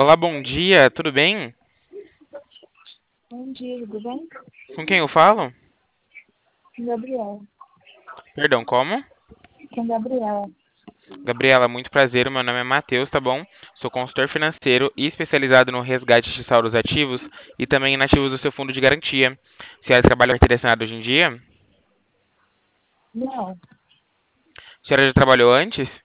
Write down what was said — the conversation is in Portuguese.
Olá, bom dia, tudo bem? Bom dia, tudo bem? Com quem eu falo? Gabriela. Perdão, como? Com Gabriela. Gabriela, muito prazer, meu nome é Matheus, tá bom? Sou consultor financeiro e especializado no resgate de saldos ativos e também inativos do seu fundo de garantia. Você é trabalho direcionado hoje em dia? Não, A senhora já trabalhou antes?